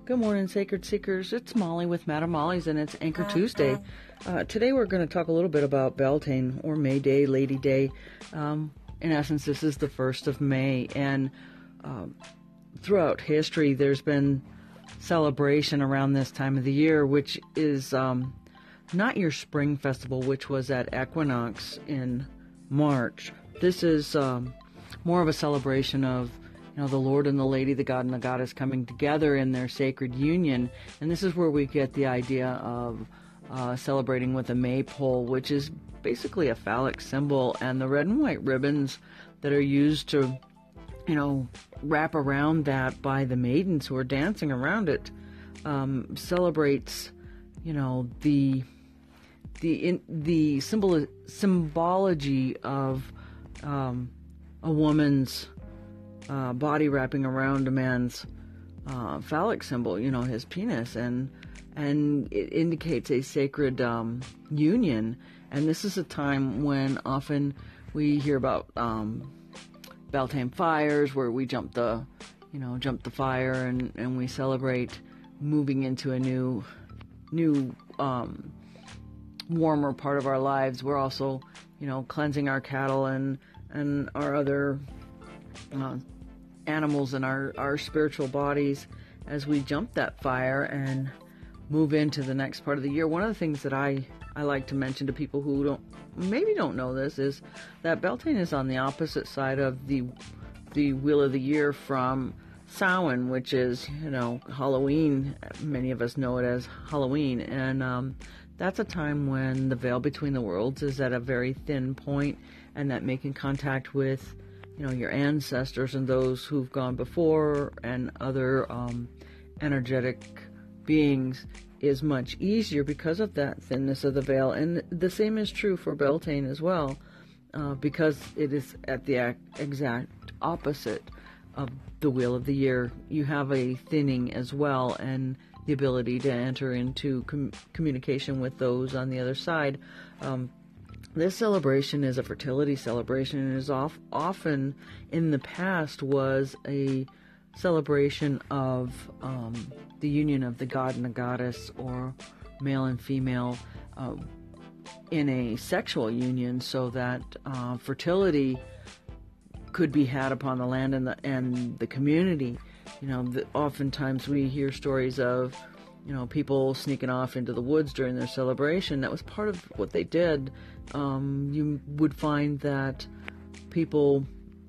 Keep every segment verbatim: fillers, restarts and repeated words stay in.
Good morning, Sacred Seekers. It's Molly with Madame Molly's, and it's Anchor Tuesday. Uh, today we're going to talk a little bit about Beltane, or May Day, Lady Day. Um, in essence, this is the first of May, and um, throughout history there's been celebration around this time of the year, which is um, not your spring festival, which was at equinox in March. This is um, more of a celebration of You know, the Lord and the Lady, the God and the Goddess coming together in their sacred union. And this is where we get the idea of uh, celebrating with a maypole, which is basically a phallic symbol. And the red and white ribbons that are used to, you know, wrap around that by the maidens who are dancing around it um, celebrates, you know, the the in, the symbol symbology of um, a woman's Uh, body wrapping around a man's uh, phallic symbol, you know, his penis, and and it indicates a sacred um, union. And this is a time when often we hear about um, Beltane fires, where we jump the, you know, jump the fire, and, and we celebrate moving into a new, new um, warmer part of our lives. We're also, you know, cleansing our cattle and and our other Uh, animals in our, our spiritual bodies as we jump that fire and move into the next part of the year. One of the things that I, I like to mention to people who don't maybe don't know this is that Beltane is on the opposite side of the the wheel of the year from Samhain, which is, you know, Halloween. Many of us know it as Halloween, and um, that's a time when the veil between the worlds is at a very thin point, and that making contact with, you know, your ancestors and those who've gone before and other um, energetic beings is much easier because of that thinness of the veil. And the same is true for Beltane as well, uh, because it is at the exact opposite of the wheel of the year. You have a thinning as well, and the ability to enter into com- communication with those on the other side. Um, This celebration is a fertility celebration, and is off, often in the past was a celebration of um, the union of the god and the goddess, or male and female, uh, in a sexual union, so that uh, fertility could be had upon the land and the and the community. You know, the, oftentimes we hear stories of, you know, people sneaking off into the woods during their celebration. That was part of what they did. Um, you would find that people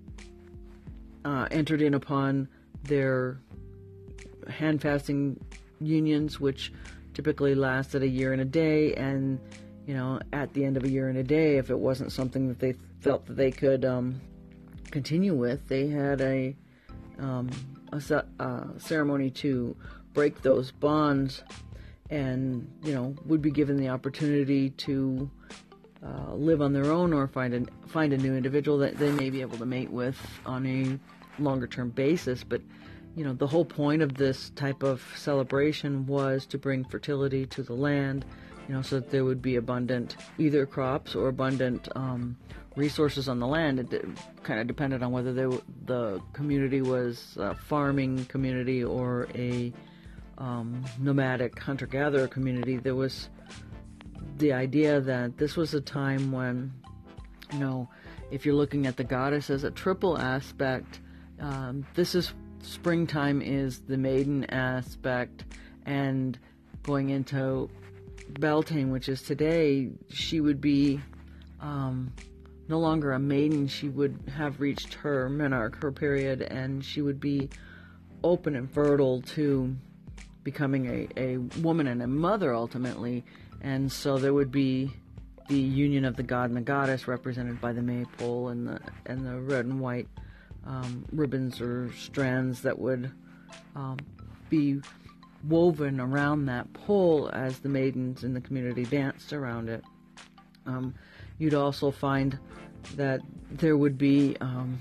uh, entered in upon their hand-fasting unions, which typically lasted a year and a day. And, you know, at the end of a year and a day, if it wasn't something that they felt that they could um, continue with, they had a, um, a uh, ceremony to break those bonds, and, you know, would be given the opportunity to uh, live on their own, or find a find a new individual that they may be able to mate with on a longer term basis. But, you know, the whole point of this type of celebration was to bring fertility to the land, you know, so that there would be abundant either crops or abundant um, resources on the land. It kind of depended on whether they, the community was a farming community or a Um, nomadic hunter-gatherer community. There was the idea that this was a time when, you know, if you're looking at the goddess as a triple aspect, um, this is springtime is the maiden aspect, and going into Beltane, which is today, she would be um, no longer a maiden. She would have reached her menarche, her period, and she would be open and fertile to becoming a, a woman and a mother ultimately. And so there would be the union of the god and the goddess, represented by the maypole and the and the red and white um, ribbons or strands that would um, be woven around that pole as the maidens in the community danced around it. Um, you'd also find that there would be um,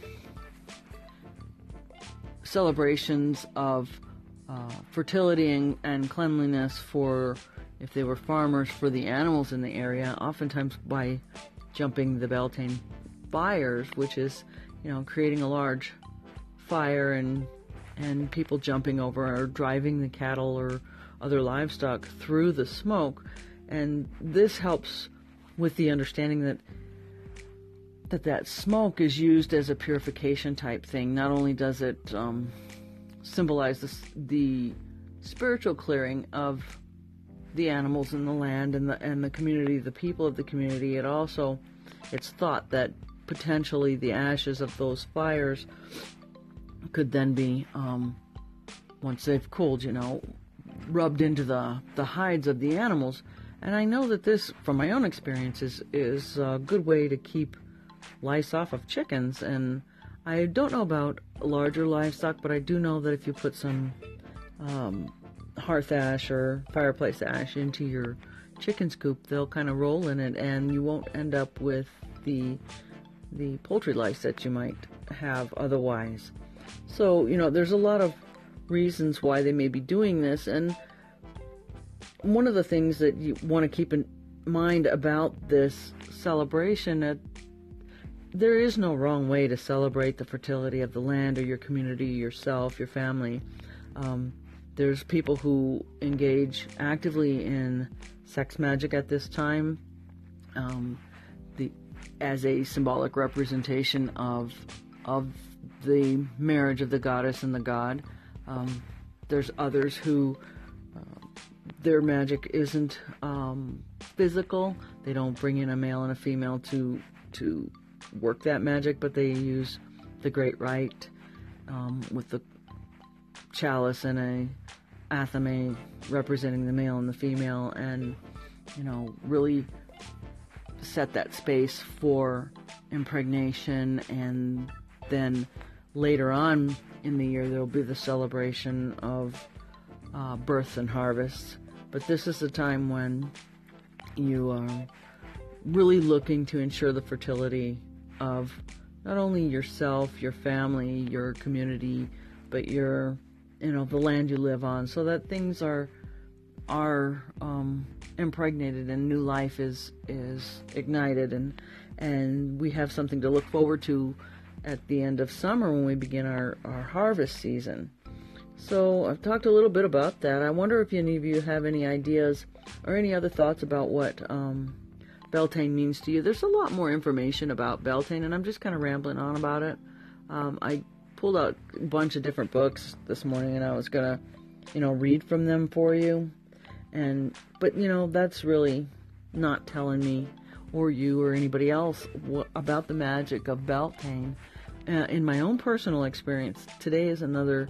celebrations of Uh, fertility and, and cleanliness for, if they were farmers, for the animals in the area, oftentimes by jumping the Beltane fires, which is, you know, creating a large fire and and people jumping over or driving the cattle or other livestock through the smoke. And this helps with the understanding that that that smoke is used as a purification type thing. Not only does it um, symbolize the, the spiritual clearing of the animals in the land and the and the community, the people of the community, it also, it's thought that potentially the ashes of those fires could then be, um, once they've cooled, you know, rubbed into the, the hides of the animals. And I know that this, from my own experience, is, is a good way to keep lice off of chickens. And I don't know about larger livestock, but I do know that if you put some um, hearth ash or fireplace ash into your chicken coop, they'll kind of roll in it, and you won't end up with the the poultry lice that you might have otherwise. So, you know, there's a lot of reasons why they may be doing this, and one of the things that you want to keep in mind about this celebration, that there is no wrong way to celebrate the fertility of the land or your community, yourself, your family. Um, there's people who engage actively in sex magic at this time, um, the as a symbolic representation of of the marriage of the goddess and the god. Um, there's others who uh, their magic isn't um, physical. They don't bring in a male and a female to to work that magic, but they use the great rite um, with the chalice and a athame representing the male and the female, and you know, really set that space for impregnation. And then later on in the year, there will be the celebration of uh, births and harvests. But this is the time when you are really looking to ensure the fertility of not only yourself, your family, your community, but your, you know, the land you live on, so that things are are um, impregnated and new life is is ignited, and and we have something to look forward to at the end of summer when we begin our, our harvest season. So I've talked a little bit about that. I wonder if any of you have any ideas or any other thoughts about what um, Beltane means to you. There's a lot more information about Beltane, and I'm just kind of rambling on about it. Um, I pulled out a bunch of different books this morning, and I was gonna, you know, read from them for you. And but you know, that's really not telling me or you or anybody else what, about the magic of Beltane. Uh, in my own personal experience, today is another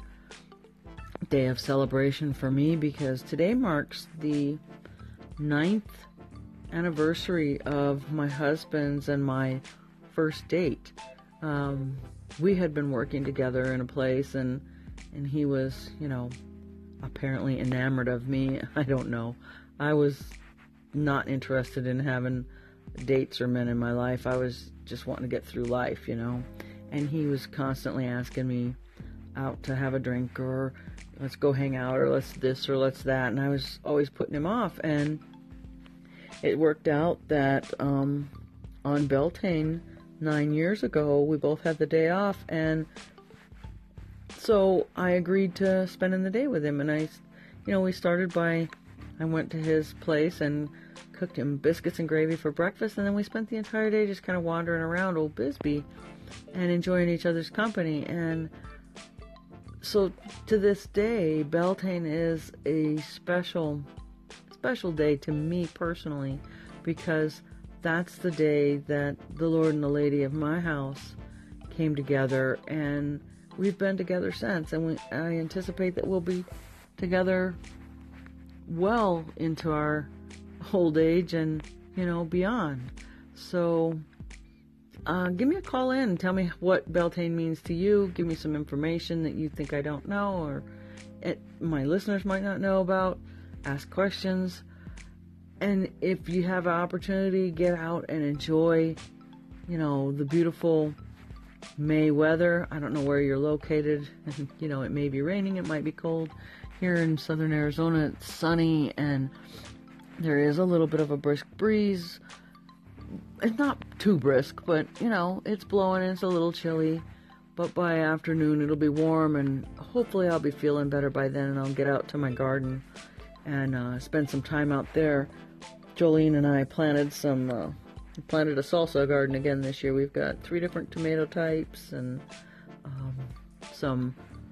day of celebration for me, because today marks the ninth anniversary of my husband's and my first date. Um, we had been working together in a place, and and he was, you know, apparently enamored of me. I don't know. I was not interested in having dates or men in my life. I was just wanting to get through life, you know. And he was constantly asking me out to have a drink, or let's go hang out, or let's this or let's that. And I was always putting him off. And it worked out that um, on Beltane nine years ago, we both had the day off, and so I agreed to spending the day with him. And I, you know, we started by, I went to his place and cooked him biscuits and gravy for breakfast, and then we spent the entire day just kind of wandering around Old Bisbee and enjoying each other's company. And so to this day, Beltane is a special, special day to me personally, because that's the day that the Lord and the Lady of my house came together, and we've been together since, and we, I anticipate that we'll be together well into our old age and, you know, beyond. So uh, give me a call in and tell me what Beltane means to you. Give me some information that you think I don't know, or it, my listeners might not know about. Ask questions. And if you have an opportunity, get out and enjoy, you know, the beautiful May weather. I don't know where you're located. You know, it may be raining, it might be cold. Here in southern Arizona, it's sunny, and there is a little bit of a brisk breeze. It's not too brisk, but, you know, it's blowing and it's a little chilly. but by afternoon it'll be warm, and hopefully I'll be feeling better by then, and I'll get out to my garden and uh, spend some time out there. Jolene and I planted some, uh, planted a salsa garden again this year. We've got three different tomato types and um, some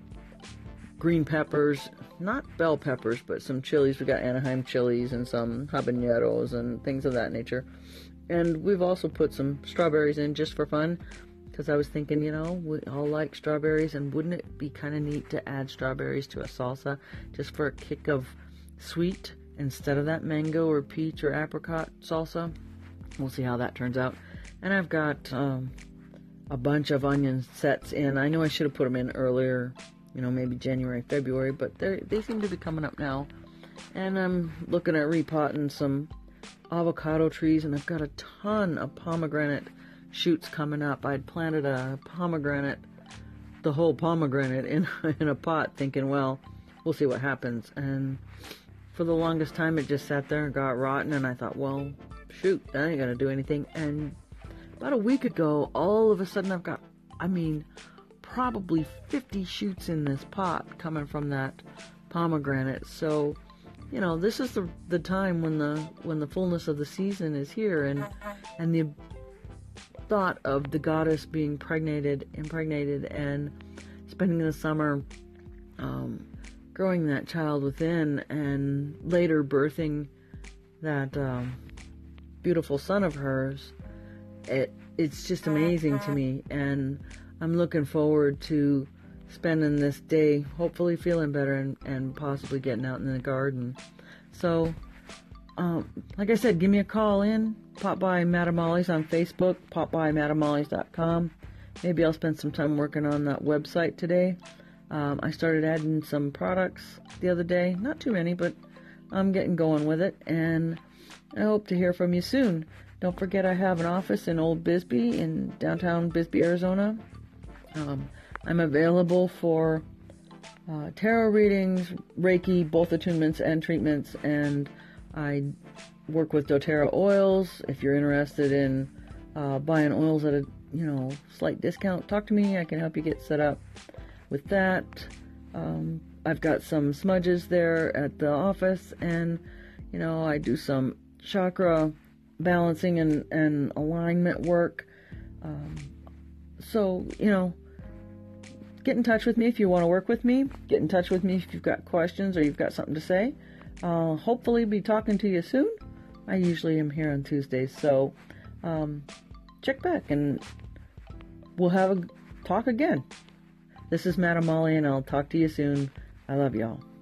green peppers, not bell peppers, but some chilies. We got Anaheim chilies and some habaneros and things of that nature. And we've also put some strawberries in just for fun, because I was thinking, you know, we all like strawberries, and wouldn't it be kind of neat to add strawberries to a salsa just for a kick of sweet instead of that mango or peach or apricot salsa? We'll see how that turns out. And I've got um, a bunch of onion sets in. I know I should have put them in earlier, you know, maybe January, February, but they they seem to be coming up now. And I'm looking at repotting some avocado trees, and I've got a ton of pomegranate shoots coming up. I'd planted a pomegranate, the whole pomegranate in in a pot, thinking, well, we'll see what happens. And for the longest time, it just sat there and got rotten, and I thought, well, shoot, that ain't gonna do anything. And about a week ago, all of a sudden, I've got, I mean, probably fifty shoots in this pot coming from that pomegranate. So, you know, this is the the time when the when the fullness of the season is here, and and the thought of the goddess being pregnated, impregnated, and spending the summer um, growing that child within, and later birthing that um, beautiful son of hers. It it's just amazing to me, and I'm looking forward to spending this day hopefully feeling better, and, and possibly getting out in the garden. So, um, like I said, give me a call in. Pop by Madam Molly's on Facebook. Pop by madam molly's dot com. Maybe I'll spend some time working on that website today. Um, I started adding some products the other day. Not too many, but I'm getting going with it. And I hope to hear from you soon. Don't forget, I have an office in Old Bisbee in downtown Bisbee, Arizona. Um, I'm available for uh, tarot readings, Reiki, both attunements and treatments, and I work with doTERRA oils. If you're interested in uh, buying oils at a you know slight discount, talk to me. I can help you get set up with that. Um, I've got some smudges there at the office, and you know I do some chakra balancing and, and alignment work. Um, so you know. Get in touch with me if you want to work with me. Get in touch with me if you've got questions or you've got something to say. I'll hopefully be talking to you soon. I usually am here on Tuesdays, so um, check back and we'll have a talk again. This is Madam Molly, and I'll talk to you soon. I love y'all.